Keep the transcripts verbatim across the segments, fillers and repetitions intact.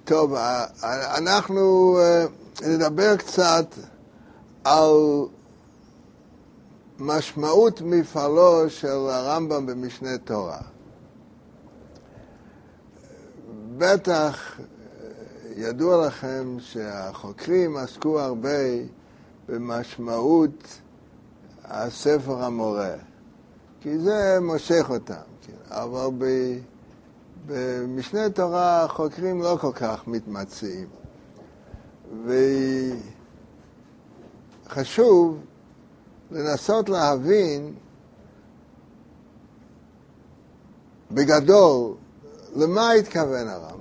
טוב, אנחנו נדבר קצת על משמעות מפעלו של הרמב"ם במשנה תורה. בטח ידוע לכם שהחוקרים עסקו הרבה במשמעות הספר המורה, כי זה מושך אותם, אבל ב... במשנה תורה החוקרים לא כל כך מתמצאים, וחשוב לנסות להבין בגדול למה התכוון הרמב"ם.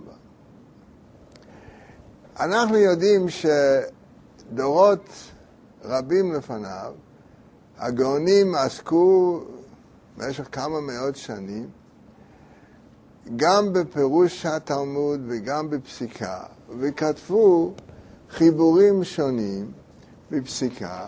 אנחנו יודעים שדורות רבים לפניו הגאונים עסקו במשך כמה מאות שנים גם בפירוש התלמוד וגם בפסיקה, וכתבו חיבורים שונים בפסיקה,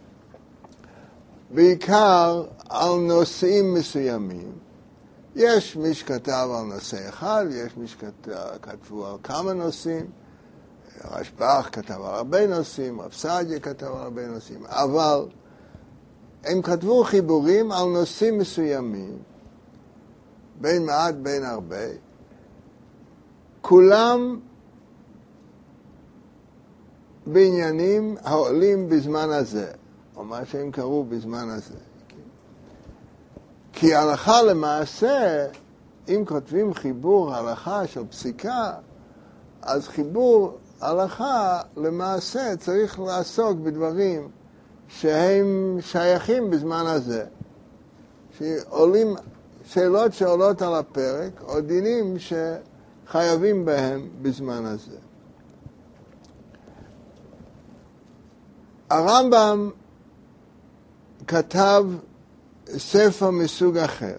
בעיקר על נושאים מסוימים. יש מי שכתב על נושא אחד, יש מי שכתבו על כמה נושאים. רשב"ח כתב על הרבה נושאים, רב סעדיה כתב על הרבה נושאים, אבל הם כתבו חיבורים על נושאים מסוימים, בין מעט בין הרבה, כולם בעניינים העולים בזמן הזה, או מה שהם קראו בזמן הזה. כי הלכה למעשה, אם כותבים חיבור הלכה של פסיקה, אז חיבור הלכה למעשה צריך לעסוק בדברים שהם שייכים בזמן הזה, שעולים שאלות שעולות על הפרק, או דינים שחייבים בהם בזמן הזה. הרמב"ם כתב ספר מסוג אחר.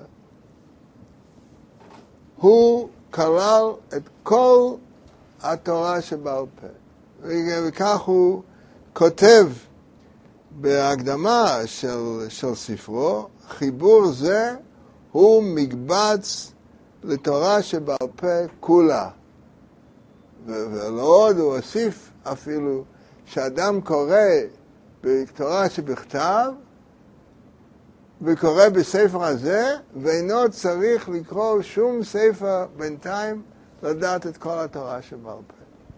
הוא כלל את כל התורה שבעל פה, וכך הוא כותב בהקדמה של, של ספרו, חיבור זה הוא מקבץ לתורה שבעל פה כולה. ולא עוד הוא הוסיף אפילו שאדם קורא בתורה שבכתב וקורא בספר הזה, ואינו צריך לקרוא שום ספר בינתיים לדעת את כל התורה שבעל פה.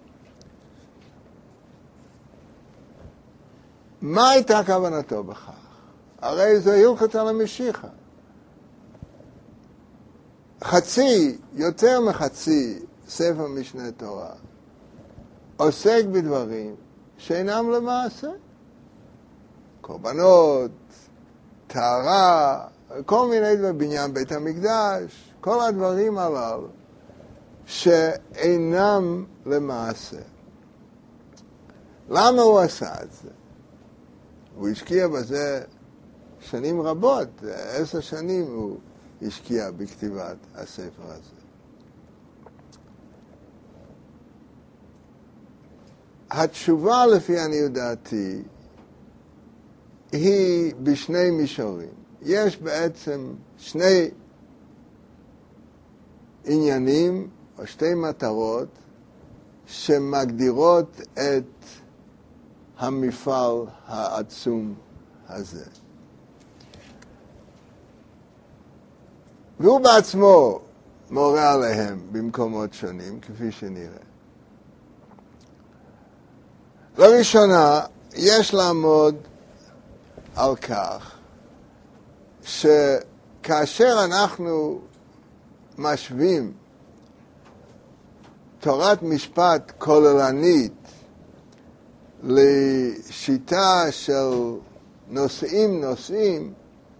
מה הייתה כוונתו בכך? הרי זה הלכות על המשיחה. חצי, יותר מחצי ספר משנה תורה עוסק בדברים שאינם למעשה. קורבנות, טהרה, כל מיני דברים, בניין בית המקדש, כל הדברים הללו שאינם למעשה. למה הוא עשה את זה? הוא השקיע בזה שנים רבות, עשר שנים הוא השקיע בכתיבת הספר הזה. התשובה לפי עניות דעתי היא בשני מישורים. יש בעצם שני עניינים או שתי מטרות שמגדירות את המפעל העצום הזה. והוא בעצמו מורה עליהם במקומות שונים, כפי שנראה. לראשונה, יש לעמוד על כך שכאשר אנחנו משווים תורת משפט כוללנית לשיטה של נושאים נושאים,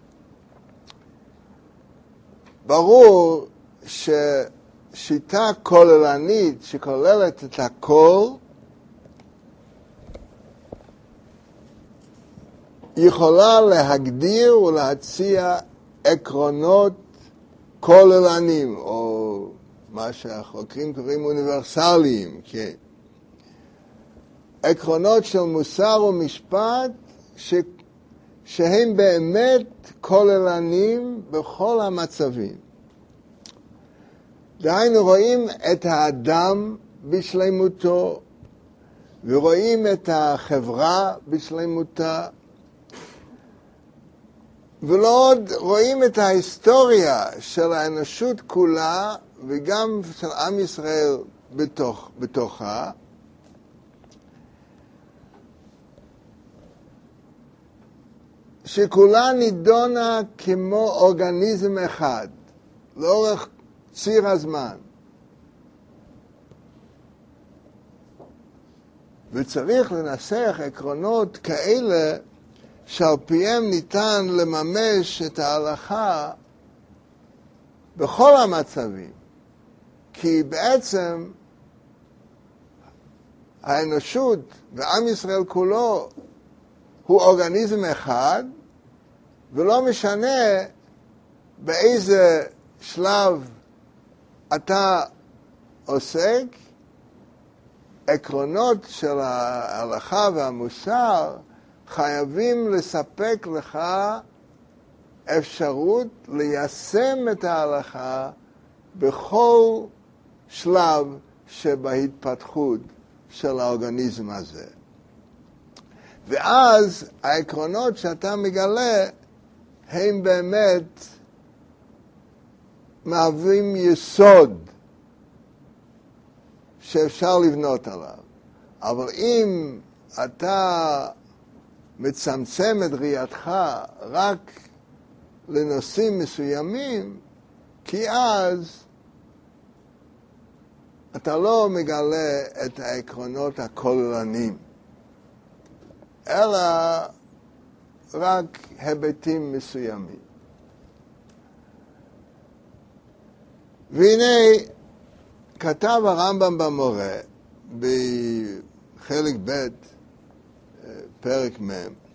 ברור ששיטה כוללנית שכוללת את הכל יכולה להגדיר ולהציע עקרונות כוללניים, או מה שהחוקרים קוראים אוניברסליים, כן. עקרונות של מוסר ומשפט ש... שהם באמת כוללניים בכל המצבים. דהיינו רואים את האדם בשלמותו, ורואים את החברה בשלמותה, ולא עוד רואים את ההיסטוריה של האנושות כולה, וגם של עם ישראל בתוך, בתוכה, שכולה נידונה כמו אורגניזם אחד, לאורך ציר הזמן. וצריך לנסח עקרונות כאלה שעל פיהם ניתן לממש את ההלכה בכל המצבים. כי בעצם האנושות ועם ישראל כולו הוא אורגניזם אחד, ולא משנה באיזה שלב אתה עוסק, עקרונות של ההלכה והמוסר חייבים לספק לך אפשרות ליישם את ההלכה בכל שלב שבהתפתחות של האורגניזם הזה. ואז העקרונות שאתה מגלה הם באמת מהווים יסוד שאפשר לבנות עליו. אבל אם אתה מצמצם את ראייתך רק לנושאים מסוימים, כי אז אתה לא מגלה את העקרונות הכוללניים, אלא רק היבטים מסוימים. והנה כתב הרמב"ם במורה בחלק ב' פרק מ',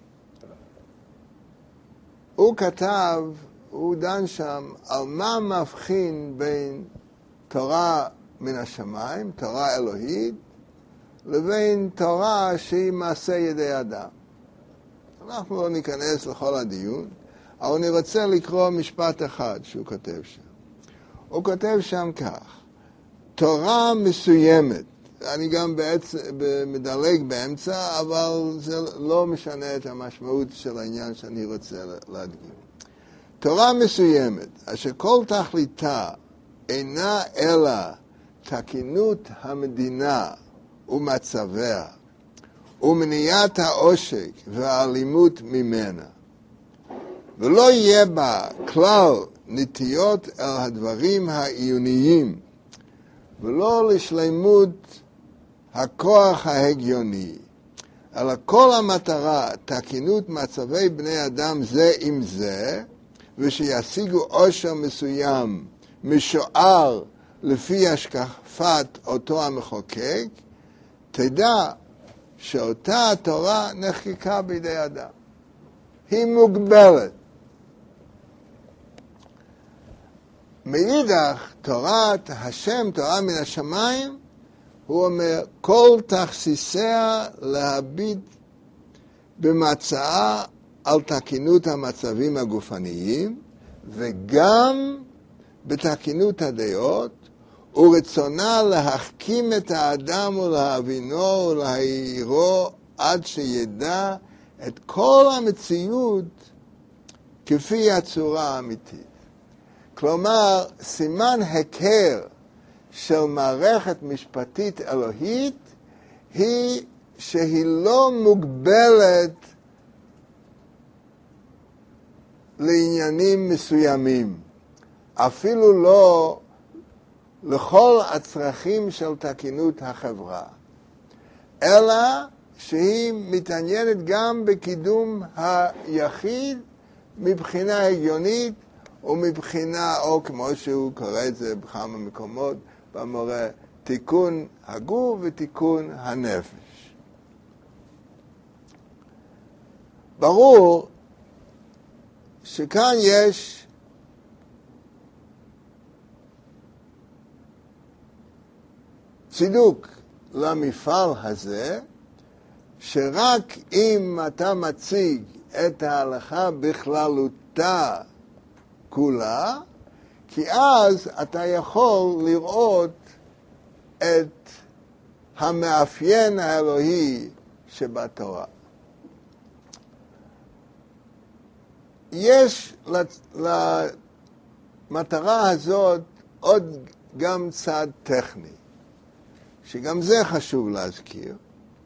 הוא כתב, הוא דן שם על מה מבחין בין תורה מן השמיים, תורה אלוהית, לבין תורה שהיא מעשה ידי אדם. אנחנו לא ניכנס לכל הדיון, אבל אני רוצה לקרוא משפט אחד שהוא כותב שם. הוא כותב שם כך: תורה מסוימת, אני גם בעצם מדלג באמצע, אבל זה לא משנה את המשמעות של העניין שאני רוצה להדגים. תורה מסוימת, אשר כל תכליתה אינה אלא תקינות המדינה ומצביה, ומניעת העושק והאלימות ממנה, ולא יהיה בה כלל נטיות אל הדברים העיוניים, ולא לשלמות הכוח ההגיוני, אלא כל המטרה תקינות מצבי בני אדם זה עם זה, ושישיגו עושר מסוים משוער לפי השקפת אותו המחוקק, תדע שאותה התורה נחקקה בידי אדם. היא מוגבלת. מאידך, תורת השם, תורה מן השמיים, הוא אומר, כל תכסיסיה להביט במצאה על תקינות המצבים הגופניים, וגם בתקינות הדעות, ורצונה להחכים את האדם ולהבינו ולהעירו עד שידע את כל המציאות כפי הצורה האמיתית. כלומר, סימן הכר של מערכת משפטית אלוהית היא שהיא לא מוגבלת לעניינים מסוימים, אפילו לא לכל הצרכים של תקינות החברה, אלא שהיא מתעניינת גם בקידום היחיד מבחינה הגיונית ומבחינה, או כמו שהוא קורא את זה בכמה מקומות במורה, תיקון הגוף ותיקון הנפש. ברור שכאן יש צידוק למפעל הזה, שרק אם אתה מציג את ההלכה בכללותה כולה, כי אז אתה יכול לראות את המאפיין האלוהי שבתורה. יש למטרה הזאת עוד גם צד טכני, שגם זה חשוב להזכיר,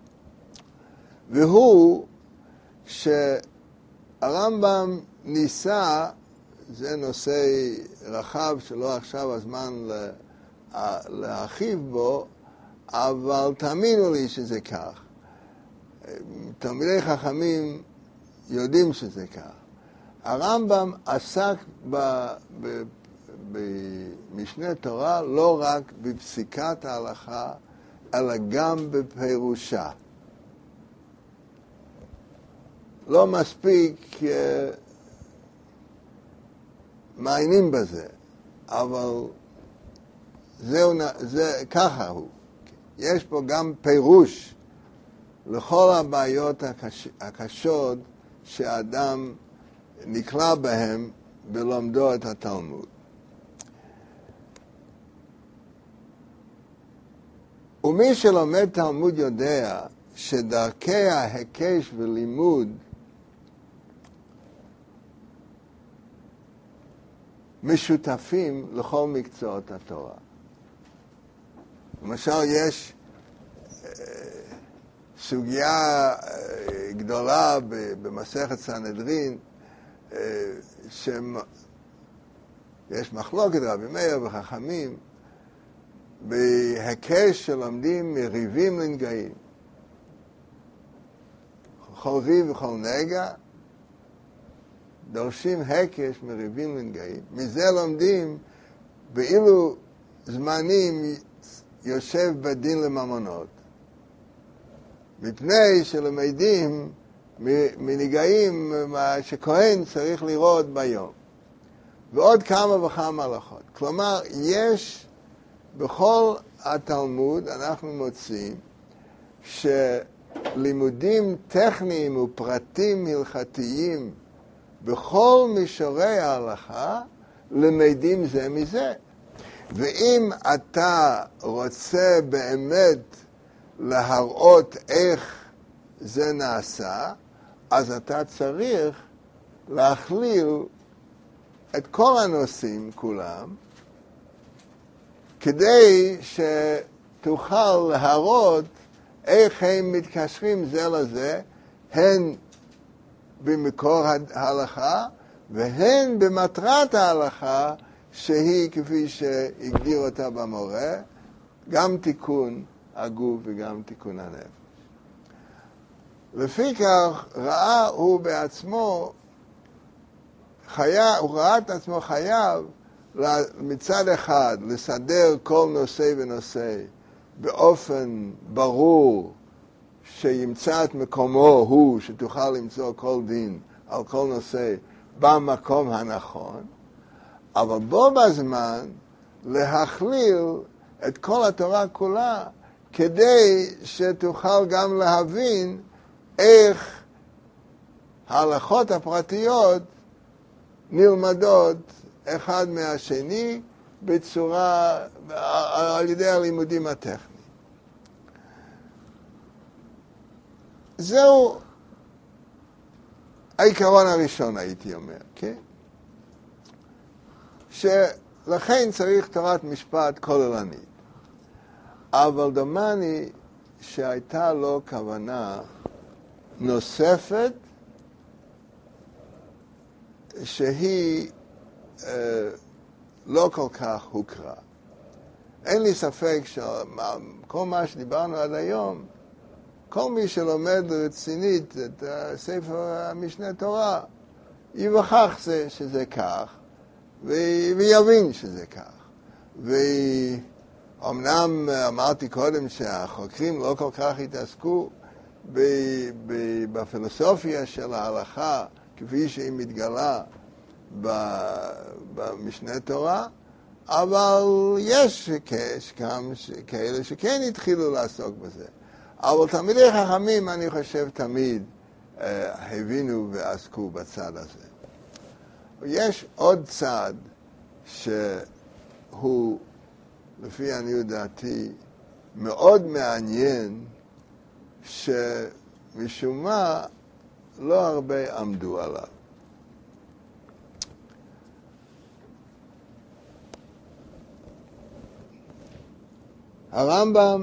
והוא שהרמב"ם ניסה, זה נושא רחב שלא עכשיו הזמן להרחיב בו, אבל תאמינו לי שזה כך. תלמידי חכמים יודעים שזה כך. הרמב"ם עסק במשנה תורה לא רק בפסיקת ההלכה, אלא גם בפירושה. לא מספיק uh, מעיינים בזה, אבל זהו, זה, ככה הוא. יש פה גם פירוש לכל הבעיות הקש, הקשות שהאדם נקלע בהם בלומדו את התלמוד. ומי שלומד תלמוד יודע שדרכי ההיקש ולימוד משותפים לכל מקצועות התורה. למשל, יש סוגיה גדולה במסכת סנהדרין, שיש מחלוקת רבי מאיר וחכמים, בהיקש שלומדים מריבים לנגעים. כל ריב וכל נגע, דורשים הקש מריבים לנגעים. מזה לומדים באילו זמנים יושב בדין לממונות. מפני שלמדים מנגעים שכהן צריך לראות ביום. ועוד כמה וכמה הלכות. כלומר, יש בכל התלמוד, אנחנו מוצאים, שלימודים טכניים ופרטים הלכתיים בכל מישורי ההלכה למדים זה מזה. ואם אתה רוצה באמת להראות איך זה נעשה, אז אתה צריך להכליל את כל הנושאים כולם, כדי שתוכל להראות איך הם מתקשרים זה לזה, הן במקור ההלכה, והן במטרת ההלכה, שהיא כפי שהגדיר אותה במורה, גם תיקון הגוף וגם תיקון הנפש. לפי כך ראה הוא בעצמו, חייב, הוא ראה את עצמו חייב מצד אחד לסדר כל נושא ונושא באופן ברור, שימצא את מקומו הוא, שתוכל למצוא כל דין על כל נושא במקום הנכון, אבל בו בזמן להכליל את כל התורה כולה, כדי שתוכל גם להבין איך ההלכות הפרטיות נלמדות אחד מהשני בצורה, על ידי הלימודים הטכניים. זהו העיקרון הראשון, הייתי אומר, כן? שלכן צריך תורת משפט כוללנית. אבל דומני שהייתה לו כוונה נוספת, שהיא אה, לא כל כך הוכרה. אין לי ספק שכל מה שדיברנו עד היום, כל מי שלומד רצינית את ספר המשנה תורה, יווכח שזה כך, ויבין שזה כך. ואומנם אמרתי קודם שהחוקרים לא כל כך התעסקו בפילוסופיה של ההלכה, כפי שהיא מתגלה במשנה תורה, אבל יש גם כאלה שכן התחילו לעסוק בזה. אבל תלמידי חכמים, אני חושב, תמיד אה, הבינו ועסקו בצד הזה. יש עוד צד שהוא, לפי עניות דעתי, מאוד מעניין שמשום מה לא הרבה עמדו עליו. הרמב"ם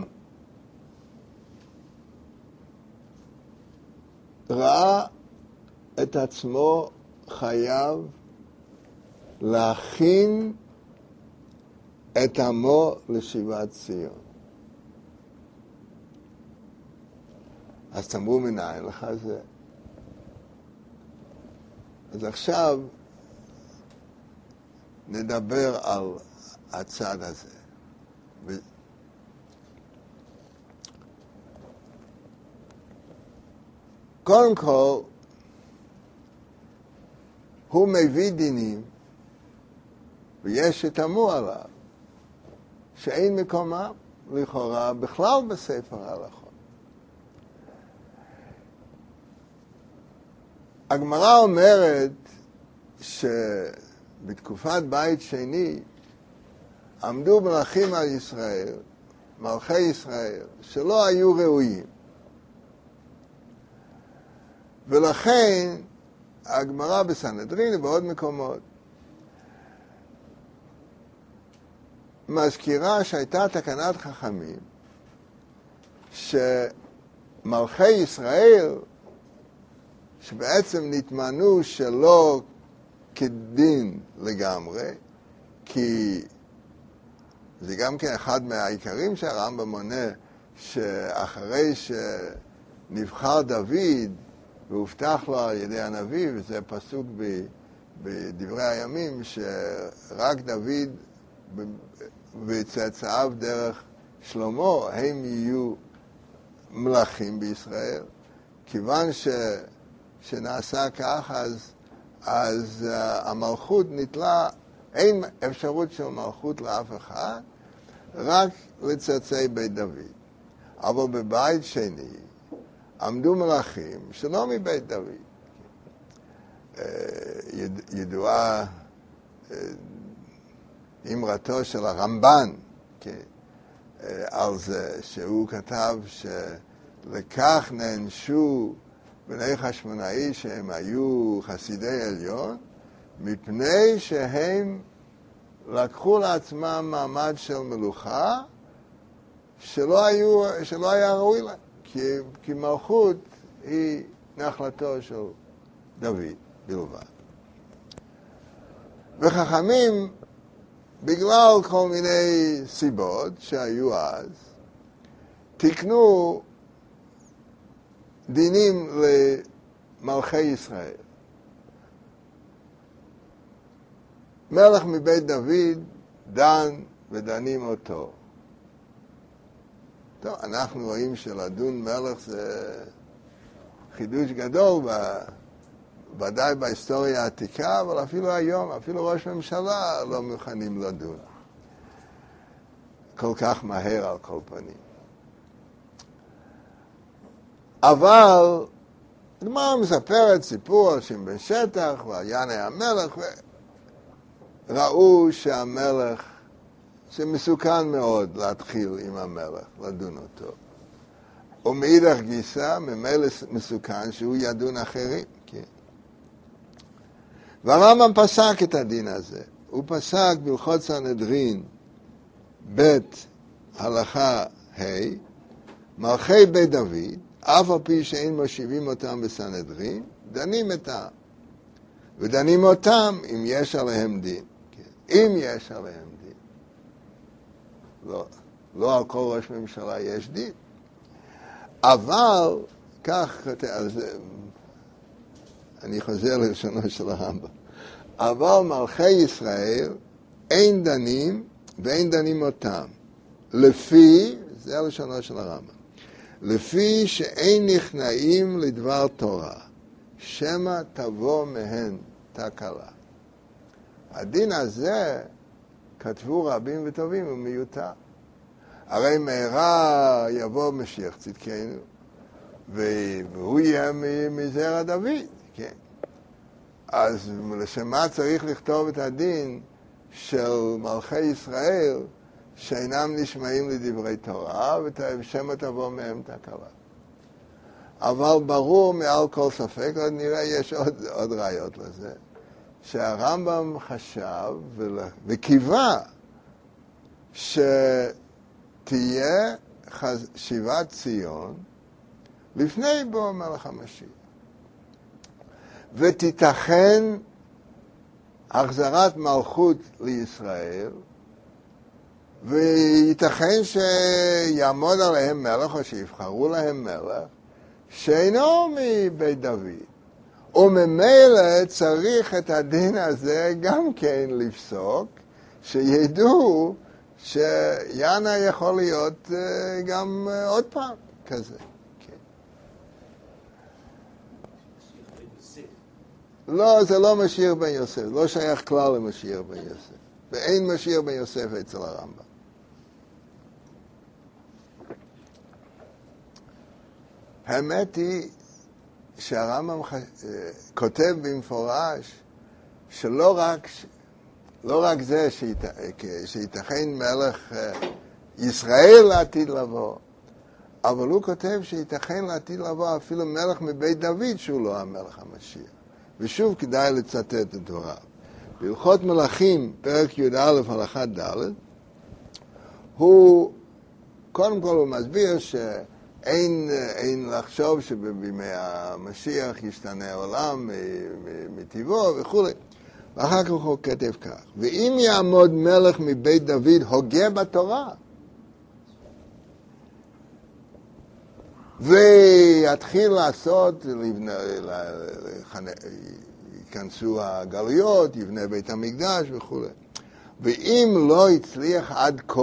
ראה את עצמו חייב להכין את עמו לשיבת ציון. אז תאמרו, מנין לך זה? אז עכשיו נדבר על הצד הזה. קודם כל, הוא מביא דינים, ויש שתמו עליו, שאין מקומם לכאורה בכלל בספר ההלכות. הגמרא אומרת שבתקופת בית שני עמדו מלכים על ישראל, מלכי ישראל, שלא היו ראויים. ולכן הגמרא בסנהדרין ובעוד מקומות מזכירה שהייתה תקנת חכמים שמלכי ישראל שבעצם נתמנו שלא כדין לגמרי, כי זה גם כן אחד מהעיקרים שהרמב"ם מונה, שאחרי שנבחר דוד והובטח לו על ידי הנביא, וזה פסוק בדברי הימים, שרק דוד וצאצאיו דרך שלמה הם יהיו מלכים בישראל. כיוון ש, שנעשה כך, אז, אז uh, המלכות נתלה, אין אפשרות של מלכות לאף אחד, רק לצאצאי בית דוד. אבל בבית שני עמדו מלכים שלא מבית דוד. יד, ידועה אמרתו של הרמב"ן, כן, על זה שהוא כתב שלכך נענשו בני חשמונאי שהם היו חסידי עליון, מפני שהם לקחו לעצמם מעמד של מלוכה שלא, היו, שלא היה ראוי להם, כי, כי מלכות היא נחלתו של דוד בלבד. וחכמים, בגלל כל מיני סיבות שהיו אז, תקנו דינים למלכי ישראל. מלך מבית דוד דן ודנים אותו. טוב, אנחנו רואים שלדון מלך זה חידוש גדול, ודאי בהיסטוריה העתיקה, אבל אפילו היום, אפילו ראש ממשלה לא מוכנים לדון. כל כך מהר על כל פנים. אבל הגמרא מספרת סיפור על שמשון שטח ועל ינאי המלך, וראו שהמלך, שמסוכן מאוד להתחיל עם המלך, לדון אותו. ומאידך גיסא, ממילא מסוכן שהוא ידון אחרים. כן. והרמב"ם פסק את הדין הזה. הוא פסק בהלכות סנהדרין בית הלכה ה', מלכי בית דוד, אף על פי שאין מושיבים אותם בסנהדרין, דנים אותם. ודנים אותם אם יש עליהם דין. כן. אם יש עליהם דין. לא, לא על כל ראש ממשלה יש דין. אבל, כך, אז, אני חוזר לראשונו של הרמב"ם, אבל מלכי ישראל אין דנים ואין דנים אותם. לפי, זה הראשונו של הרמב"ם, לפי שאין נכנעים לדבר תורה, שמא תבוא מהן תקלה. הדין הזה, כתבו רבים וטובים, הוא מיותר. הרי מהרה יבוא משיח צדקנו, והוא יהיה מזרע דוד, כן. אז לשם מה צריך לכתוב את הדין של מלכי ישראל, שאינם נשמעים לדברי תורה, ושמא תבוא מהם תקלה. אבל ברור מעל כל ספק, עוד נראה, יש עוד, עוד ראיות לזה, שהרמב"ם חשב וקיווה שתהיה שיבת ציון לפני בוא מלך המשיח. ותיתכן החזרת מלכות לישראל, וייתכן שיעמוד עליהם מלך, או שיבחרו להם מלך, שאינו מבית דוד. וממילא צריך את הדין הזה גם כן לפסוק, שידעו שיאנה יכול להיות גם עוד פעם כזה. לא, זה לא משיח בן יוסף, לא שייך כלל למשיח בן יוסף. ואין משיח בן יוסף אצל הרמב"ם. האמת היא שהרמב"ם כותב במפורש שלא רק, לא רק זה שייתכן מלך ישראל לעתיד לבוא, אבל הוא כותב שייתכן לעתיד לבוא אפילו מלך מבית דוד שהוא לא המלך המשיח. ושוב כדאי לצטט את דבריו. בהלכות מלכים, פרק י"א הלכה ד', הוא, קודם כל הוא מסביר שאין אין לחשוב שבימי המשיח ישתנה העולם מטבעו וכו'. ואחר כך הוא כתב כך, ואם יעמוד מלך מבית דוד הוגה בתורה, ויתחיל לעשות, ייכנסו הגלויות, יבנה בית המקדש וכו'. ואם לא הצליח עד כה,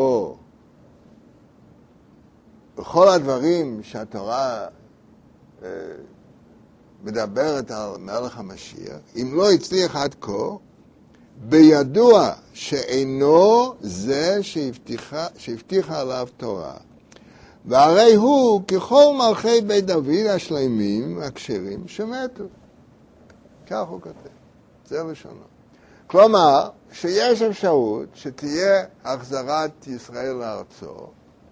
בכל הדברים שהתורה אה, מדברת על מלך המשיח, אם לא הצליח עד כה, בידוע שאינו זה שהבטיחה, שהבטיחה עליו תורה. והרי הוא ככל מלכי בית דוד השלמים, הכשרים, שמתו. כך הוא כותב. זה לשונו. כלומר, שיש אפשרות שתהיה החזרת ישראל לארצו,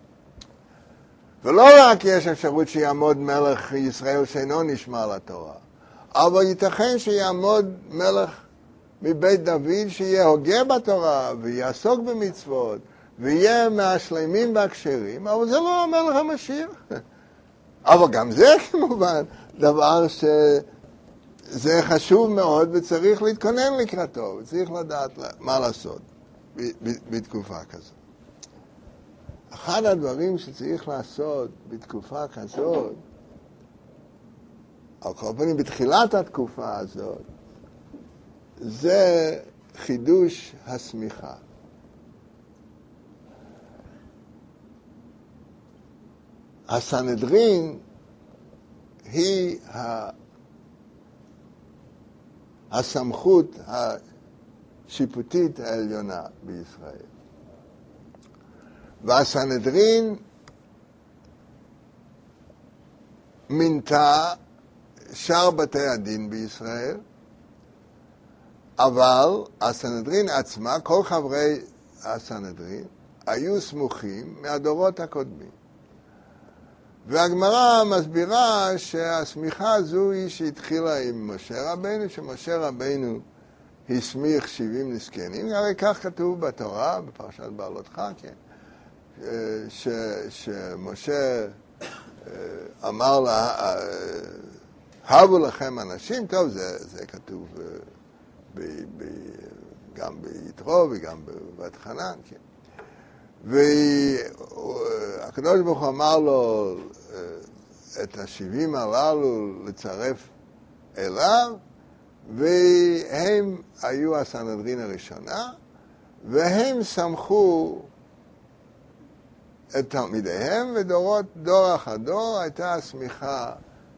ולא רק יש אפשרות שיעמוד מלך ישראל שאינו נשמע לתורה, אבל ייתכן שיעמוד מלך מבית דוד שיהיה הוגה בתורה ויעסוק במצוות, ויהיה מהשלמים והכשרים, אבל זה לא המלך המשיח. אבל גם זה כמובן דבר שזה חשוב מאוד וצריך להתכונן לקראתו, וצריך לדעת מה לעשות בתקופה כזאת. אחד הדברים שצריך לעשות בתקופה כזאת, על כל פנים בתחילת התקופה הזאת, זה חידוש הסמיכה. הסנהדרין היא הסמכות השיפוטית העליונה בישראל. והסנהדרין מינתה שאר בתי הדין בישראל, אבל הסנהדרין עצמה, כל חברי הסנהדרין, היו סמוכים מהדורות הקודמים. והגמרא מסבירה שהסמיכה הזו היא שהתחילה עם משה רבינו, שמשה רבינו הסמיך שבעים נזקנים, הרי כך כתוב בתורה, בפרשת בעלותך, כן, ש, שמשה אמר לה, הבו לכם אנשים, טוב, זה, זה כתוב ב, ב, גם ביתרו וגם בבת חנן, כן. והקדוש ברוך הוא אמר לו את השבעים הללו לצרף אליו, והם היו הסנהדרין הראשונה, והם סמכו את תלמידיהם, ודורות, דור אחר דור הייתה הסמיכה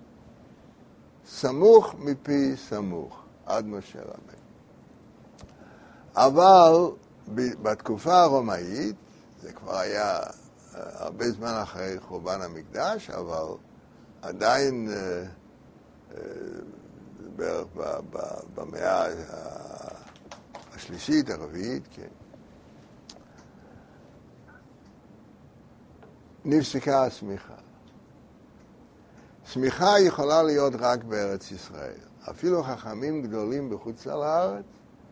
סמוך מפי סמוך, עד משה רבינו. אבל בתקופה הרומאית, זה כבר היה הרבה זמן אחרי חורבן המקדש, אבל עדיין בערך במאה השלישית, הרביעית, כן. נפסקה השמיכה. שמיכה יכולה להיות רק בארץ ישראל. אפילו חכמים גדולים בחוץ לארץ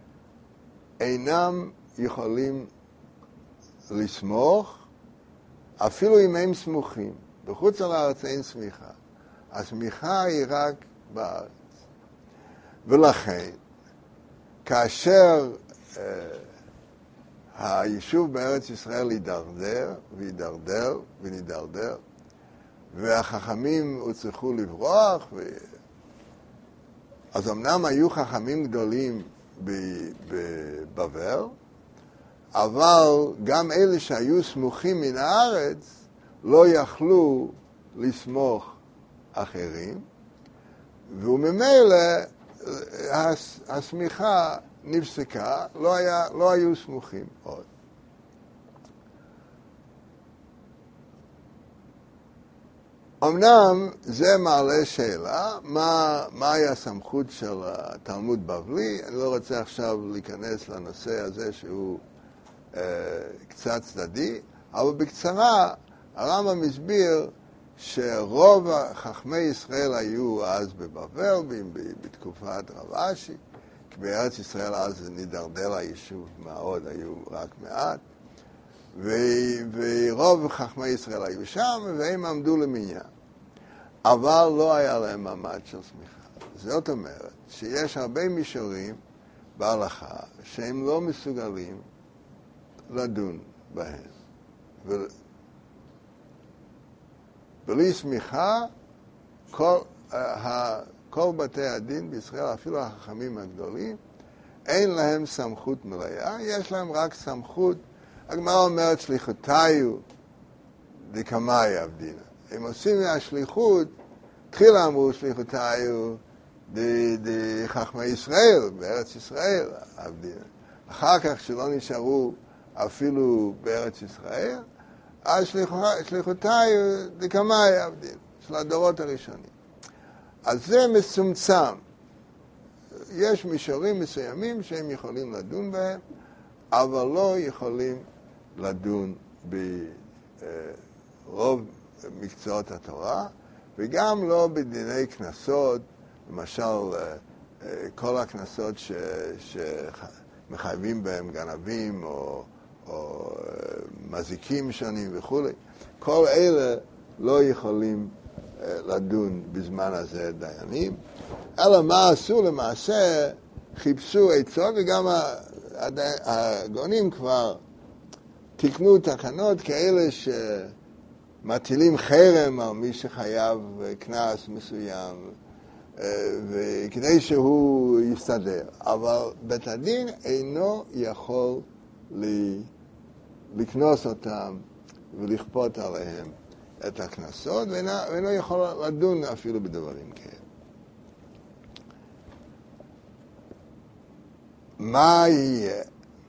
אינם יכולים לסמוך, אפילו אם הם סמוכים. בחוץ לארץ אין שמיכה. השמיכה היא רק בארץ. ולכן, כאשר אה, היישוב בארץ ישראל יידרדר, וידרדר, ונידרדר, והחכמים הוצרכו לברוח, ו... אז אמנם היו חכמים גדולים בבבל, אבל גם אלה שהיו סמוכים מן הארץ לא יכלו לסמוך אחרים, וממילא הסמיכה נפסקה, לא, היה, לא היו סמוכים עוד. אמנם זה מעלה שאלה, מה, מהי הסמכות של התלמוד בבלי. אני לא רוצה עכשיו להיכנס לנושא הזה שהוא אה, קצת צדדי, אבל בקצרה הרמב"ם מסביר שרוב חכמי ישראל היו אז בבבל, בתקופת רב אשי, כי בארץ ישראל אז נידרדר היישוב מאוד, היו רק מעט, ורוב חכמי ישראל היו שם, והם עמדו למניין. אבל לא היה להם מעמד של סמיכה. זאת אומרת שיש הרבה מישורים בהלכה שהם לא מסוגלים לדון בהם. ו... בלי סמיכה, כל, uh, כל בתי הדין בישראל, אפילו החכמים הגדולים, אין להם סמכות מלאה, יש להם רק סמכות. הגמרא אומרת שליחותיו דקמאי עבדינה. הם עושים מהשליחות, תחילה אמרו שליחותיו דחכמי ישראל, בארץ ישראל עבדינה. אחר כך שלא נשארו אפילו בארץ ישראל, אז שליחותיו דקמאי עבדינה, של הדורות הראשונים. אז זה מצומצם. יש מישורים מסוימים שהם יכולים לדון בהם, אבל לא יכולים לדון ברוב מקצועות התורה, וגם לא בדיני כנסות, למשל כל הכנסות ש... שמחייבים בהם גנבים או, או מזיקים שונים וכו'. כל אלה לא יכולים לדון בזמן הזה דיינים, אלא מה עשו למעשה, חיפשו עצות, וגם הגאונים כבר תקנו תקנות כאלה שמטילים חרם על מי שחייב קנס מסוים, וכדי שהוא יסתדר. אבל בית הדין אינו יכול לקנוס אותם ולכפות עליהם את הקנסות, ואינו יכול לדון אפילו בדברים כאלה. מה יהיה?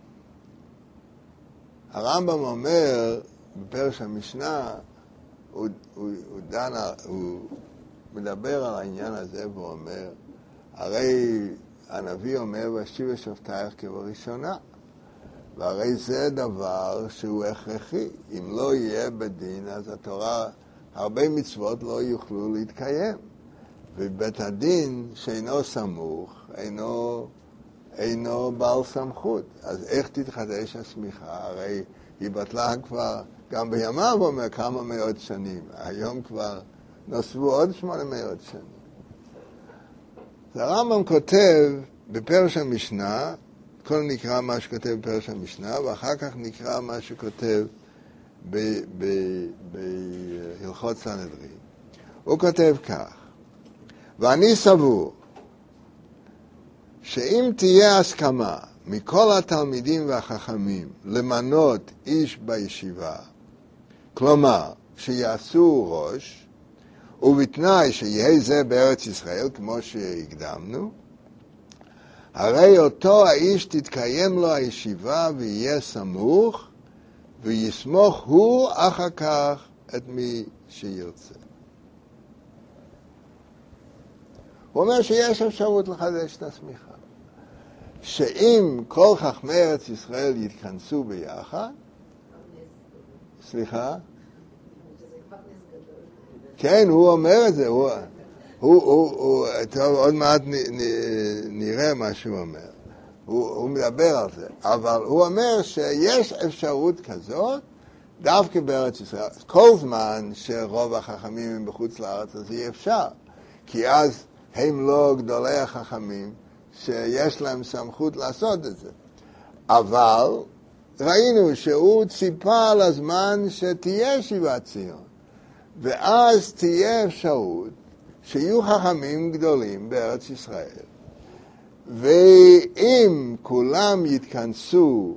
הרמב"ם אומר בפרש המשנה, הוא, הוא, הוא, דן, הוא מדבר על העניין הזה והוא אומר, הרי הנביא אומר, והשיב לשופטייך כבראשונה, והרי זה דבר שהוא הכרחי. אם לא יהיה בדין, אז התורה, הרבה מצוות לא יוכלו להתקיים. ובית הדין שאינו סמוך, אינו, אינו בעל סמכות. אז איך תתחדש הסמיכה? הרי היא בטלה כבר, גם בימיו אומר, כמה מאות שנים. היום כבר נוספו עוד שמונה מאות שנים. אז הרמב"ם כותב בפרש המשנה, קודם נקרא מה שכותב בפרש המשנה, ואחר כך נקרא מה שכותב בהלכות סנהדרין. הוא כותב כך, ואני סבור שאם תהיה הסכמה מכל התלמידים והחכמים למנות איש בישיבה, כלומר שיעשו ראש, ובתנאי שיהיה זה בארץ ישראל כמו שהקדמנו, הרי אותו האיש תתקיים לו הישיבה ויהיה סמוך, ויסמוך הוא אחר כך את מי שירצה. הוא אומר שיש אפשרות לחדש את הסמיכה. שאם כל חכמי ארץ ישראל יתכנסו ביחד, סליחה? כן, הוא אומר את זה, הוא, הוא, הוא, הוא, טוב, עוד מעט נ, נ, נראה מה שהוא אומר. הוא, הוא מדבר על זה, אבל הוא אומר שיש אפשרות כזאת דווקא בארץ ישראל. כל זמן שרוב החכמים הם בחוץ לארץ, אז אי אפשר. כי אז הם לא גדולי החכמים שיש להם סמכות לעשות את זה. אבל ראינו שהוא ציפה לזמן שתהיה שיבת ציון. ואז תהיה אפשרות שיהיו חכמים גדולים בארץ ישראל. ואם כולם יתכנסו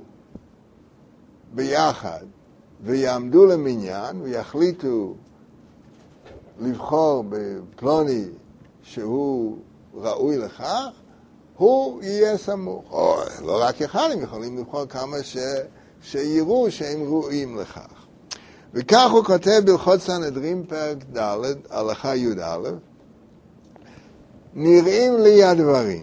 ביחד ויעמדו למניין ויחליטו לבחור בפלוני שהוא ראוי לכך, הוא יהיה סמוך. או לא רק אחד, הם יכולים לבחור כמה ש... שיראו שהם ראויים לכך. וכך הוא כותב בהלכות סנהדרין פרק ד' הלכה י"א, נראים לי הדברים.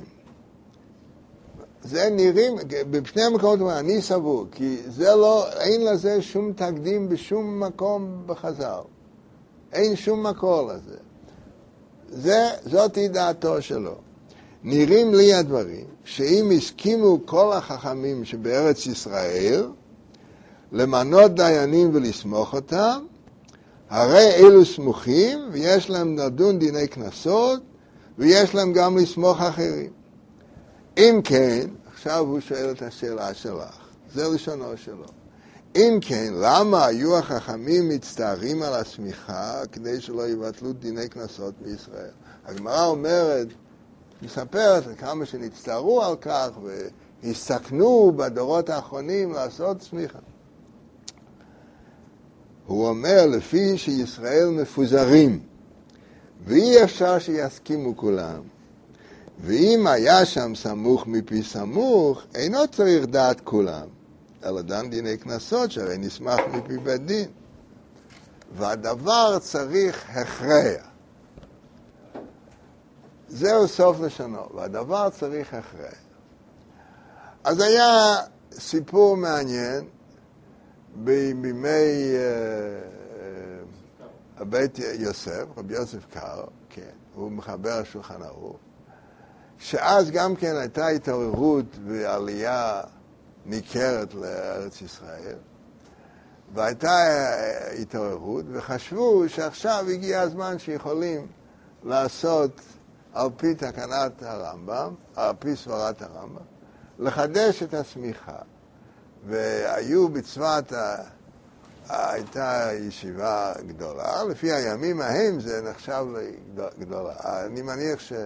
זה נראים, בפני המקומות אני סבור, כי זה לא, אין לזה שום תקדים בשום מקום בחז"ל. אין שום מקור לזה. זה, זאת היא דעתו שלו. נראים לי הדברים, שאם הסכימו כל החכמים שבארץ ישראל, למנות דיינים ולסמוך אותם, הרי אלו סמוכים, ויש להם לדון דיני כנסות, ויש להם גם לסמוך אחרים. אם כן, עכשיו הוא שואל את השאלה שלך, זה לשונו שלו. אם כן, למה היו החכמים מצטערים על הסמיכה כדי שלא יבטלו דיני כנסות בישראל? הגמרא אומרת, מספרת כמה שנצטערו על כך והסתכנו בדורות האחרונים לעשות סמיכה. הוא אומר, לפי שישראל מפוזרים, ואי אפשר שיסכימו כולם. ואם היה שם סמוך מפי סמוך, אינו צריך דעת כולם, אלא דן דיני כנסות, שהרי נשמח מפי בית דין. והדבר צריך הכרע. זהו סוף לשונו, והדבר צריך הכרע. אז היה סיפור מעניין, בימי uh, בית יוסף, רבי יוסף קארו, כן, הוא מחבר השולחן ערוך, שאז גם כן הייתה התעוררות ועלייה ניכרת לארץ ישראל, והייתה התעוררות, וחשבו שעכשיו הגיע הזמן שיכולים לעשות על פי תקנת הרמב"ם, על פי סברת הרמב"ם, לחדש את הסמיכה. והיו בצפת, הייתה ישיבה גדולה, לפי הימים ההם זה נחשב לגדולה. אני מניח ש...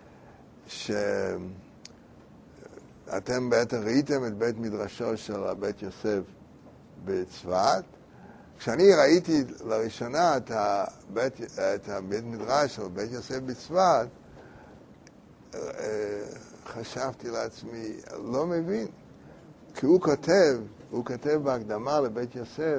שאתם בטח ראיתם את בית מדרשו של בית יוסף בצפת. כשאני ראיתי לראשונה את הבית, את הבית מדרש של בית יוסף בצפת, חשבתי לעצמי, לא מבין. כי הוא כותב, הוא כותב בהקדמה לבית יוסף,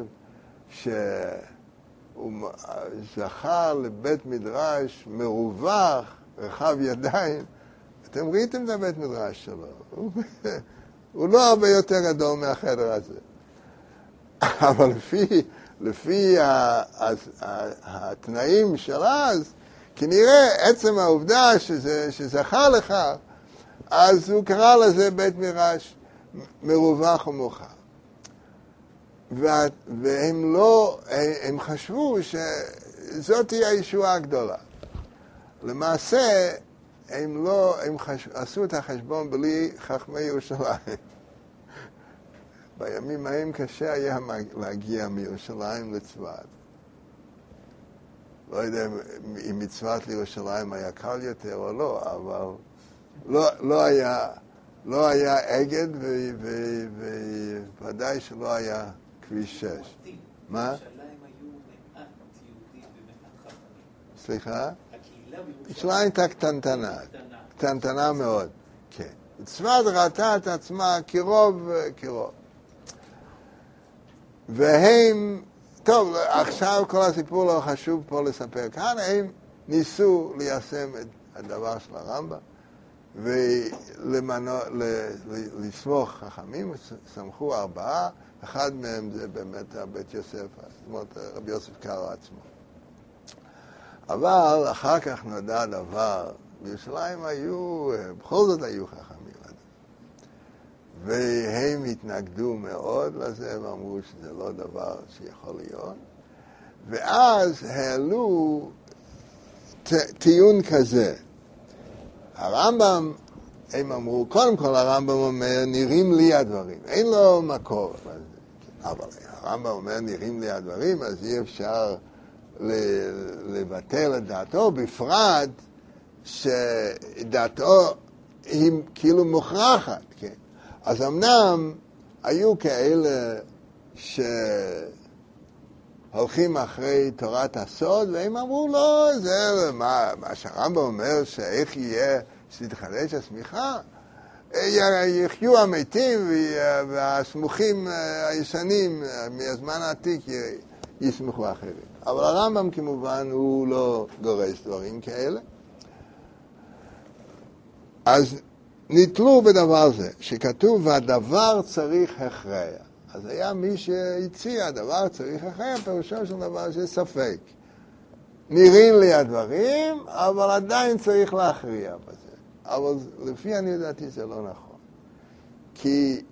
שהוא זכה לבית מדרש מרווח, רחב ידיים. אתם ראיתם את הבית מדרש שלו. הוא, הוא לא הרבה יותר גדול מהחדר הזה. אבל לפי, לפי ה, ה, ה, התנאים של אז, כנראה עצם העובדה שזה, שזכה לך, אז הוא קרא לזה בית מדרש מרווח ומורחב. והם לא, הם חשבו שזאת היא הישועה הגדולה. למעשה, הם לא, הם חש... עשו את החשבון בלי חכמי ירושלים. בימים ההם קשה היה להגיע מירושלים לצפת. לא יודע אם מצפת לירושלים היה קל יותר או לא, אבל לא, לא היה, לא היה אגד וודאי שלא היה כביש שש. מה? בירושלים היו מעט יהודים ומעט חכמים. סליחה? ירושלים הייתה קטנטנה, קטנטנה מאוד, כן. צפת ראתה את עצמה כרוב, כרוב. והם, טוב, עכשיו כל הסיפור לא חשוב פה לספר כאן, הם ניסו ליישם את הדבר של הרמב"ם, ולסמוך חכמים, סמכו ארבעה, אחד מהם זה באמת בית יוסף, זאת אומרת רבי יוסף קארו עצמו. אבל אחר כך נודע דבר, בירושלים היו, בכל זאת היו חכמים. והם התנגדו מאוד לזה, ואמרו שזה לא דבר שיכול להיות. ואז העלו טיעון כזה. הרמב"ם, הם אמרו, קודם כל הרמב"ם אומר, נראים לי הדברים. אין לו מקור. אבל הרמב"ם אומר, נראים לי הדברים, אז אי אפשר לבטל את דעתו, בפרט שדעתו היא כאילו מוכרחת, כן? אז אמנם היו כאלה שהולכים אחרי תורת הסוד, והם אמרו, לא, זה מה, מה שהרמב"ם אומר, שאיך יהיה שתתחדש השמיכה, יחיו המתים והסמוכים הישנים מהזמן העתיק יסמכו אחרים. אבל הרמב"ם כמובן הוא לא גורס דברים כאלה. אז נתלו בדבר זה, שכתוב, והדבר צריך הכרע. אז היה מי שהציע, הדבר צריך הכרע, פירושו של דבר שספק. נראים לי הדברים, אבל עדיין צריך להכריע בזה. אבל לפי אני ידעתי זה לא נכון. כי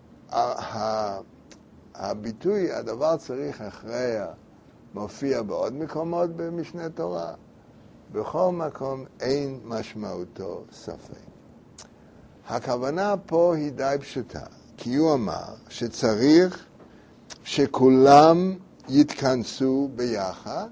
הביטוי, הדבר צריך הכרע, מופיע בעוד מקומות במשנה תורה. בכל מקום אין משמעותו ספק. הכוונה פה היא די פשוטה, כי הוא אמר שצריך שכולם יתכנסו ביחד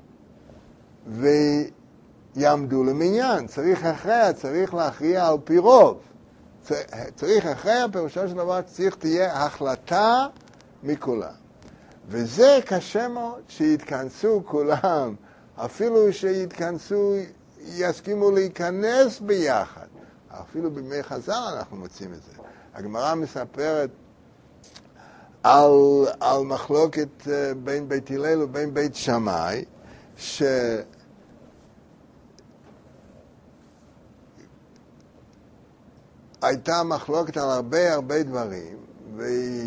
ויעמדו למניין. צריך הכרע, צריך להכריע על פי רוב. צריך הכרע, פירושו של דבר צריך תהיה החלטה מכולם. וזה קשה מאוד שיתכנסו כולם, אפילו שיתכנסו, יסכימו להיכנס ביחד. אפילו בימי חז"ל אנחנו מוצאים את זה. הגמרא מספרת על, על מחלוקת בין בית הלל ובין בית שמאי, שהייתה מחלוקת על הרבה הרבה דברים, ו...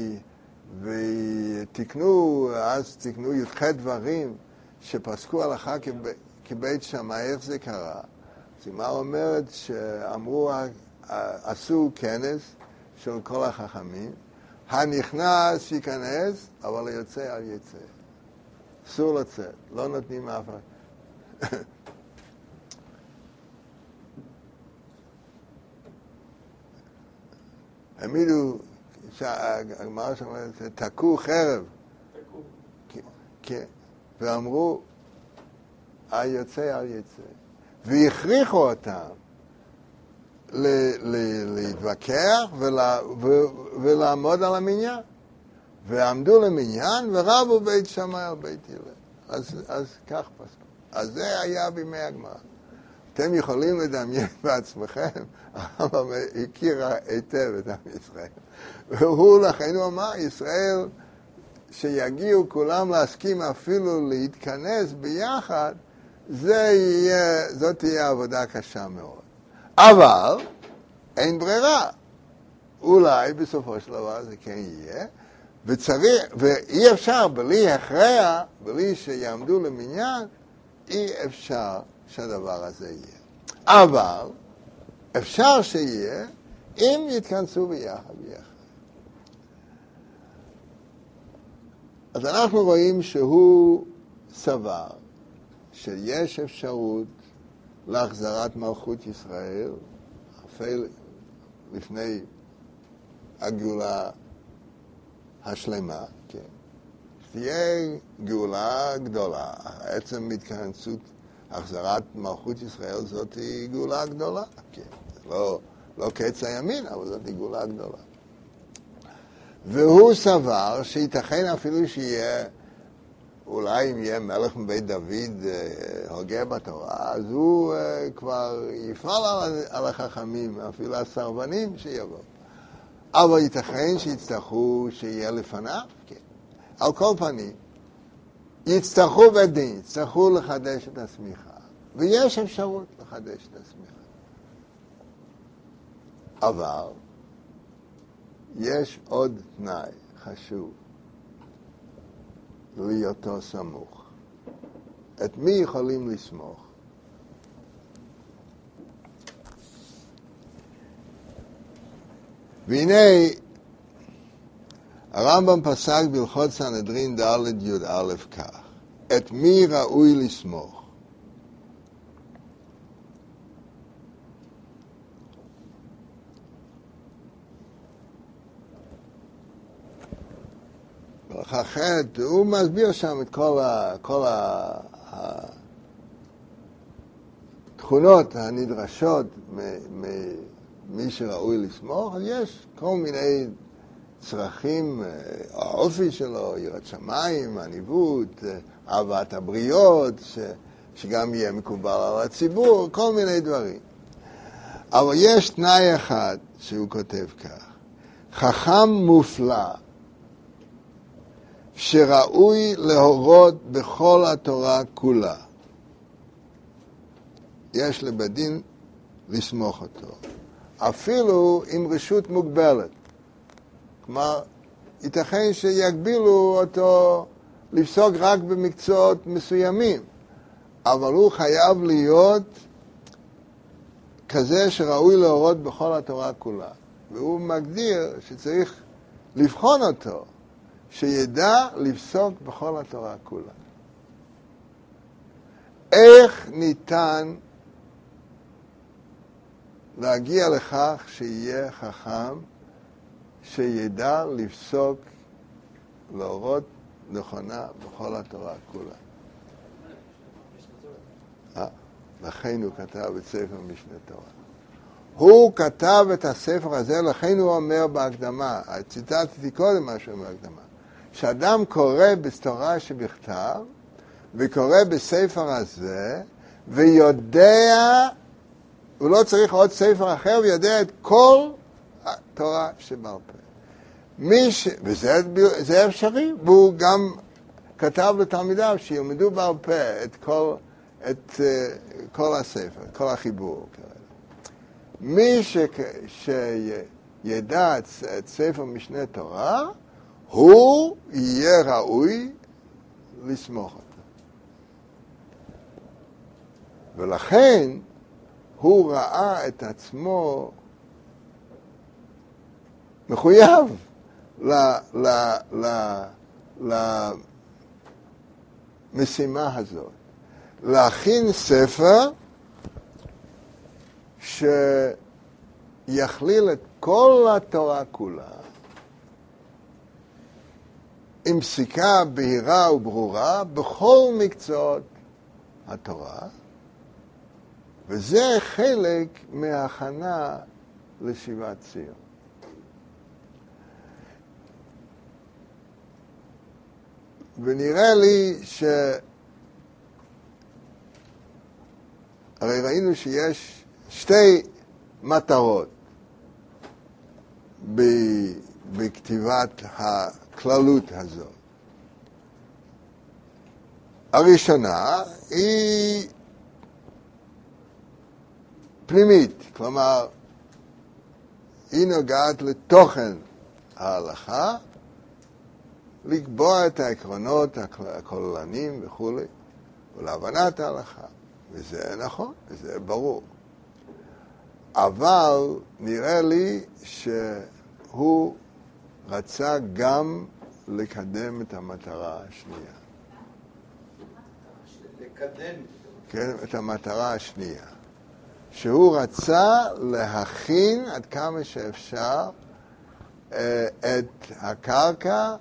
ותקנו, אז תקנו י"ח דברים שפסקו הלכה כב... כבית שמאי. איך זה קרה? אז מה אומרת שאמרו, עשו כנס של כל החכמים, הנכנס ייכנס, אבל היוצא אל יצא. אסור לצאת, לא נותנים אף אחד. העמידו, הגמרא שאומרת, תקעו חרב. כן, ואמרו, היוצא אל יצא. והכריחו אותם להתווכח ולעמוד על המניין. ועמדו למניין ורבו בית שמאי על בית הלל. אז, אז כך פסקו. אז זה היה בימי הגמרא. אתם יכולים לדמיין בעצמכם, הרמב"ם הכיר היטב את עם ישראל. והוא לכן הוא אמר, ישראל שיגיעו כולם להסכים אפילו להתכנס ביחד, זה יהיה, זאת תהיה עבודה קשה מאוד. אבל אין ברירה. אולי בסופו של דבר זה כן יהיה, וצריך, ואי אפשר, בלי הכרע, בלי שיעמדו למניין, אי אפשר שהדבר הזה יהיה. אבל אפשר שיהיה אם יתכנסו ביחד ביחד. אז אנחנו רואים שהוא סבר שיש אפשרות להחזרת מלכות ישראל אפילו לפני הגאולה השלמה, כן. שתהיה גאולה גדולה. עצם התכנסות, החזרת מלכות ישראל זאת היא גאולה גדולה, כן. זה לא, לא קץ הימין, אבל זאת היא גאולה גדולה. והוא סבר שייתכן אפילו שיהיה, אולי אם יהיה מלך מבית דוד הוגה בתורה, אז הוא כבר יפעל על, על החכמים, אפילו הסרבנים שיבואו. אבל ייתכן שיצטרכו שיהיה לפניו, כן. על כל פנים, יצטרכו בית דין, יצטרכו לחדש את הסמיכה. ויש אפשרות לחדש את הסמיכה. אבל יש עוד תנאי חשוב להיותו סמוך. את מי יכולים לסמוך? והנה, הרמב"ם פסק בהלכות סנהדרין ד' י"א כך, את מי ראוי לסמוך? אחרת, הוא מסביר שם את כל, ה, כל ה, התכונות הנדרשות ממי שראוי לסמוך. אז יש כל מיני צרכים, האופי שלו, יראת שמיים, הניווט, אהבת הבריות, ש, שגם יהיה מקובל על הציבור, כל מיני דברים. אבל יש תנאי אחד שהוא כותב כך, חכם מופלא, שראוי להורות בכל התורה כולה. יש לבית דין לסמוך אותו, אפילו עם רשות מוגבלת. כלומר, ייתכן שיגבילו אותו לפסוק רק במקצועות מסוימים, אבל הוא חייב להיות כזה שראוי להורות בכל התורה כולה. והוא מגדיר שצריך לבחון אותו, שידע לפסוק בכל התורה כולה. איך ניתן להגיע לכך שיהיה חכם, שידע לפסוק, להורות נכונה בכל התורה כולה? אה, לכן הוא כתב את ספר משנה תורה. הוא כתב את הספר הזה, לכן הוא אומר בהקדמה, ציטטתי קודם משהו בהקדמה, שאדם קורא בתורה שבכתב, וקורא בספר הזה, ויודע, הוא לא צריך עוד ספר אחר, ויודע את כל התורה שבעל פה. מי ש... וזה זה אפשרי, והוא גם כתב לתלמידיו שילמדו בעל פה את כל, את, uh, כל הספר, כל החיבור. מי ש... שידע את, את ספר משנה תורה, הוא יהיה ראוי לסמוך אותו. ולכן הוא ראה את עצמו מחויב ל, ל, ל, למשימה הזאת. להכין ספר שיכליל את כל התורה כולה, עם פסיקה בהירה וברורה בכל מקצועות התורה, וזה חלק מההכנה לשיבת ציון. ונראה לי ש... הרי ראינו שיש שתי מטרות בכתיבת הכללות הזאת. הראשונה היא פנימית, כלומר, היא נוגעת לתוכן ההלכה, לקבוע את העקרונות הכוללניים וכו', ולהבנת ההלכה. וזה נכון, וזה ברור. אבל נראה לי שהוא רצה גם לקדם את המטרה השנייה. לקדם. כן, את המטרה השנייה. שהוא רצה להכין עד כמה שאפשר את הקרקע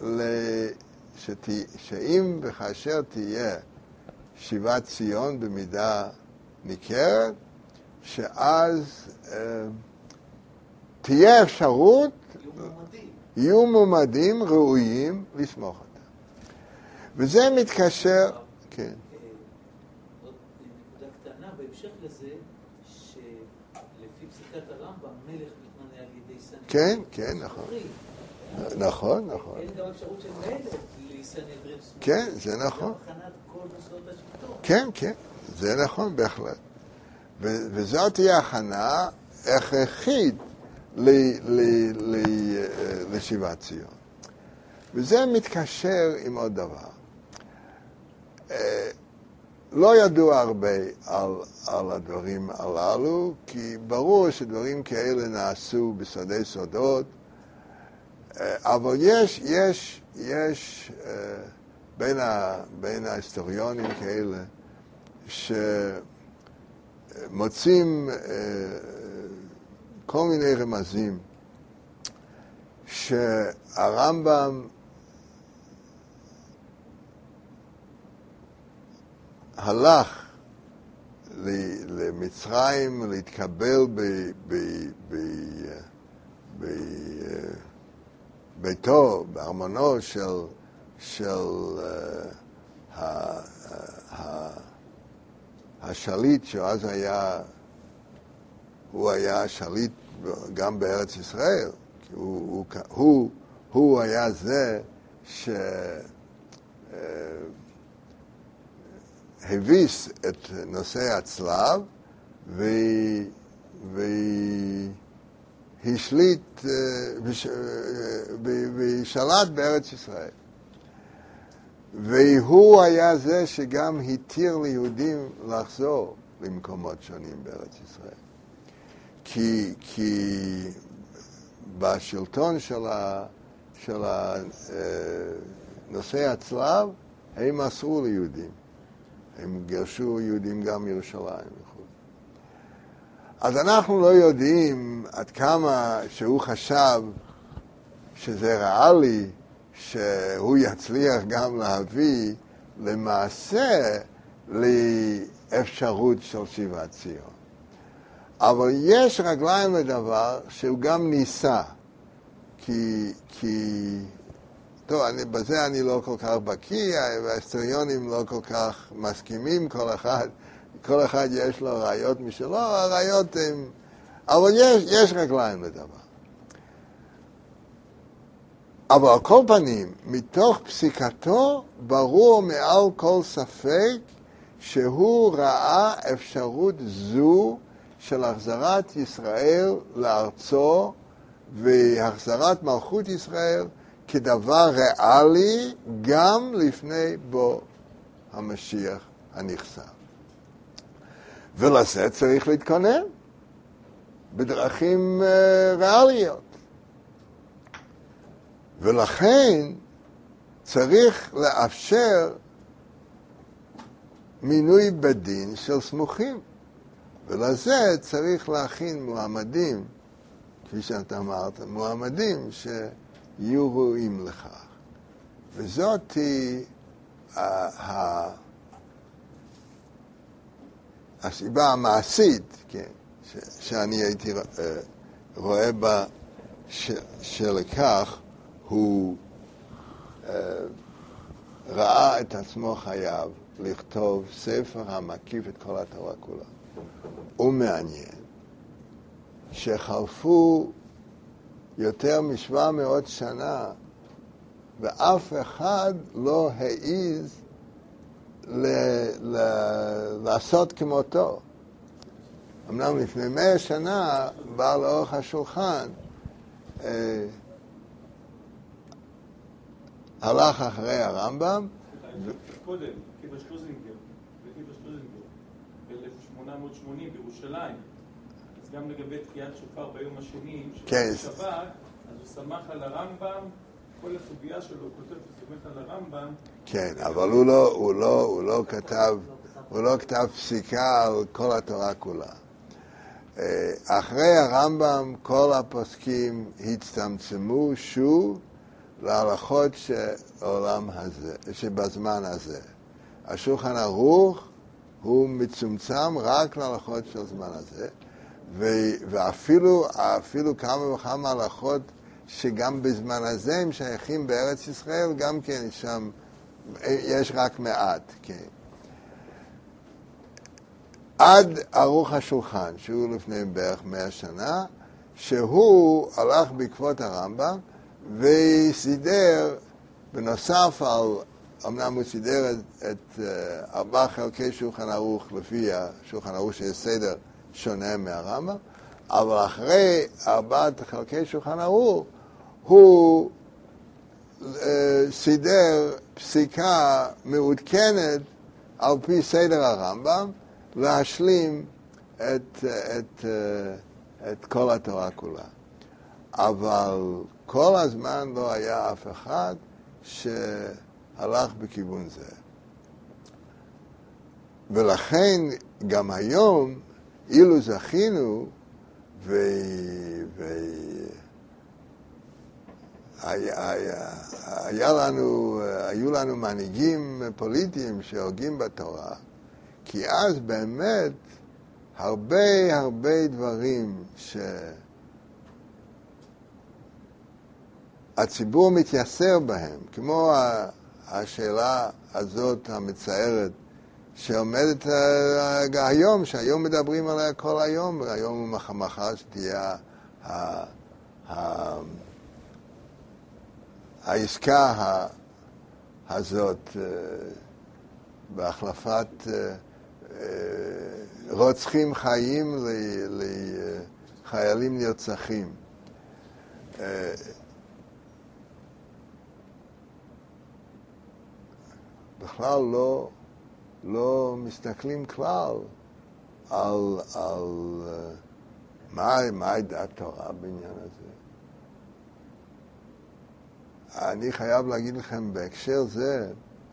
שאם וכאשר תהיה שיבת ציון במידה ניכרת, שאז אה, תהיה אפשרות, יהיו מועמדים ראויים לסמוך אותם. וזה מתקשר, כן. עוד נקודה קטנה, בהמשך לזה, שלפי פסיקת הרמב"ם, מלך מתמנה על ידי סנהדרין. כן, כן, נכון. נכון, נכון. אין גם אפשרות של מלך לסנהדרין. כן, זה נכון. כן, כן, זה נכון בהחלט. ו- וזאת תהיה הכנה הכרחית ל- ל- ל- לשיבת ציון. וזה מתקשר עם עוד דבר. לא ידוע הרבה על, על הדברים הללו, כי ברור שדברים כאלה נעשו בסודי סודות, אבל יש, יש, יש בין, ה, בין ההיסטוריונים כאלה שמוצאים כל מיני רמזים שהרמב"ם הלך למצרים להתקבל בביתו, בארמונו של, של uh, ה, ה, השליט שאז היה, הוא היה שליט גם בארץ ישראל, כי הוא, הוא, הוא, הוא היה זה ש... Uh, הביס את נושא הצלב והשליט ושלט בארץ ישראל. והוא היה זה שגם התיר ליהודים לחזור למקומות שונים בארץ ישראל. כי, כי בשלטון של, ה, של נושא הצלב הם אסרו ליהודים. הם גרשו יהודים גם מירושלים וכו'. אז אנחנו לא יודעים עד כמה שהוא חשב שזה ריאלי, שהוא יצליח גם להביא למעשה לאפשרות של שיבת ציון. אבל יש רגליים לדבר שהוא גם ניסה, כי... כי טוב, אני, בזה אני לא כל כך בקיא, וההיסטוריונים לא כל כך מסכימים, כל אחד, כל אחד יש לו ראיות משלו, הראיות הם... אבל יש, יש רגליים לדבר. אבל על כל פנים, מתוך פסיקתו, ברור מעל כל ספק שהוא ראה אפשרות זו של החזרת ישראל לארצו והחזרת מלכות ישראל כדבר ריאלי גם לפני בו המשיח הנכסף. ולזה צריך להתכונן בדרכים ריאליות. ולכן צריך לאפשר מינוי בדין של סמוכים. ולזה צריך להכין מועמדים, כפי שאתה אמרת, מועמדים ש... יהיו ראויים לכך. וזאת היא ה... הסיבה המעשית, כן, ש... שאני הייתי רואה בה ש... שלכך הוא ראה את עצמו חייב לכתוב ספר המקיף את כל התורה כולה. הוא מעניין שחלפו יותר משבע מאות שנה, ואף אחד לא העז ל- ל- לעשות כמותו. אמנם לפני מאה שנה, בא לאורך השולחן, אה, הלך אחרי הרמב"ם. קודם, קיבה שלוזינגר, וקיבה שלוזינגר, ב-אלף שמונה מאות שמונים בירושלים. אז גם לגבי תקיעת שופר ביום השני, של שבת, אז הוא שמח על הרמב"ם, כל הסוגיה שלו, הוא כותב, הוא שמח על הרמב"ם. כן, אבל הוא לא, הוא לא, הוא לא כתב, הוא לא כתב פסיקה על כל התורה כולה. אחרי הרמב"ם, כל הפוסקים הצטמצמו שוב להלכות שעולם הזה, שבזמן הזה. השולחן ערוך הוא מצומצם רק להלכות של זמן הזה. ואפילו אפילו כמה וכמה הלכות שגם בזמן הזה הם שייכים בארץ ישראל, גם כן שם יש רק מעט, כן. עד ערוך השולחן, שהוא לפני בערך מאה שנה, שהוא הלך בעקבות הרמב"ם וסידר, בנוסף על, אמנם הוא סידר את, את ארבע חלקי שולחן ערוך לפי השולחן ערוך שיש סדר שונה מהרמב"ם, אבל אחרי ארבעת חלקי שולחן ערוך, הוא uh, סידר פסיקה מעודכנת על פי סדר הרמב"ם, להשלים את, את, את כל התורה כולה. אבל כל הזמן לא היה אף אחד שהלך בכיוון זה. ולכן גם היום, אילו זכינו, ו... ו... היה, היה, היה לנו, היו לנו מנהיגים פוליטיים שהוגים בתורה, כי אז באמת הרבה הרבה דברים שהציבור מתייסר בהם, כמו השאלה הזאת המצערת שעומדת היום, שהיום מדברים עליה כל היום, והיום מחר שתהיה ה... ה... העסקה הזאת בהחלפת רוצחים חיים לחיילים נרצחים. בכלל לא, לא מסתכלים כלל על, על מה, מה דעת תורה בעניין הזה. אני חייב להגיד לכם בהקשר זה,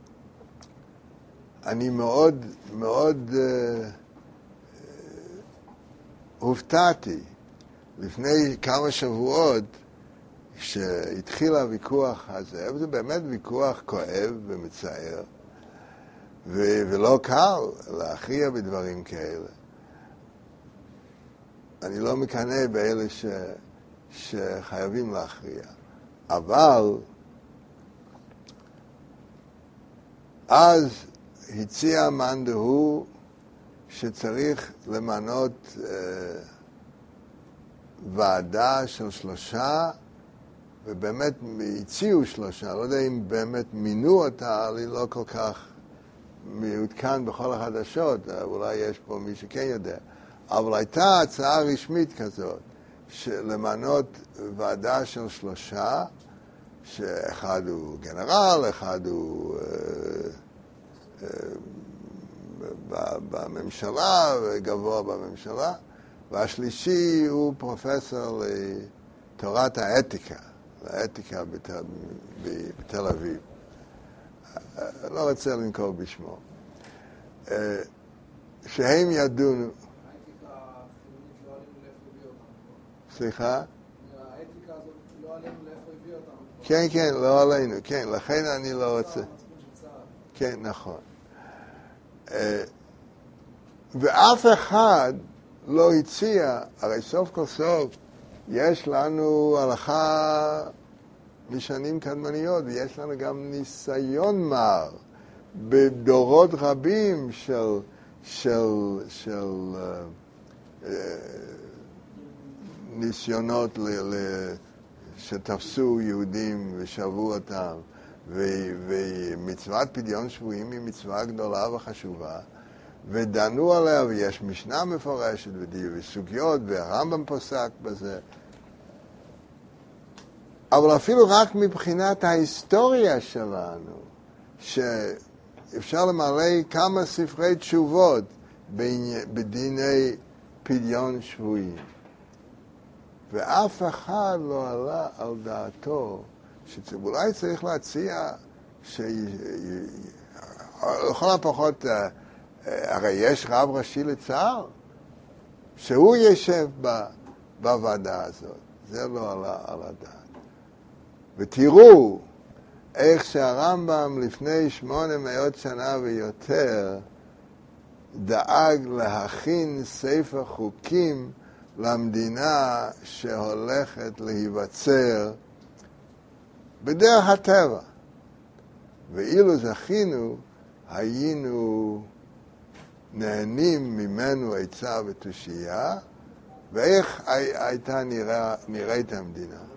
אני מאוד מאוד uh, uh, הופתעתי לפני כמה שבועות שהתחיל הוויכוח הזה, וזה באמת ויכוח כואב ומצער, ו- ולא קל להכריע בדברים כאלה. אני לא מקנא באלה ש- שחייבים להכריע. אבל אז הציע מאן דהוא שצריך למנות אה, ועדה של שלושה, ובאמת הציעו שלושה, לא יודע אם באמת מינו אותה, אני לא כל כך מעודכן בכל החדשות, אולי יש פה מי שכן יודע, אבל הייתה הצעה רשמית כזאת, למנות ועדה של שלושה, שאחד הוא גנרל, אחד הוא אה, אה, בממשלה, גבוה בממשלה, והשלישי הוא פרופסור לתורת האתיקה, האתיקה בתל, בתל אביב. לא רוצה לנקוב בשמו. אה, שהם ידונו... סליחה? האתיקה הזאת לא עלינו לאיפה הביא אותנו. כן, כן, לא עלינו, כן, לכן אני לא רוצה. כן, נכון. ואף אחד לא הציע, הרי סוף כל סוף יש לנו הלכה משנים קדמניות, ויש לנו גם ניסיון מר בדורות רבים של, של, של uh, uh, ניסיונות ל, ל, שתפסו יהודים ושבו אותם, ו, ומצוות פדיון שבויים היא מצווה גדולה וחשובה, ודנו עליה, ויש משנה מפורשת וסוגיות, והרמב"ם פוסק בזה. אבל אפילו רק מבחינת ההיסטוריה שלנו, שאפשר למלא כמה ספרי תשובות בדיני פדיון שבויים. ואף אחד לא עלה על דעתו שאולי צריך להציע שלכל הפחות, הרי יש רב ראשי לצה"ל, שהוא ישב בוועדה הזאת. זה לא עלה על הדעת. ותראו איך שהרמב"ם לפני שמונה מאות שנה ויותר דאג להכין ספר חוקים למדינה שהולכת להיווצר בדרך הטבע. ואילו זכינו, היינו נהנים ממנו עצה ותושייה, ואיך הייתה נראה, נראית המדינה.